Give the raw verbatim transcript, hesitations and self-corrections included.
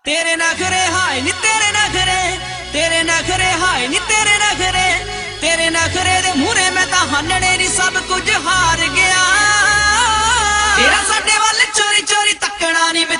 तेरे नखरे हाय नी तेरे नखरे तेरे नखरे हाय नी तेरे नखरे तेरे नखरे दे मूहरे मैं तां हानने नी सब कुछ हार गया तेरा साडे वल चोरी चोरी तकना नी।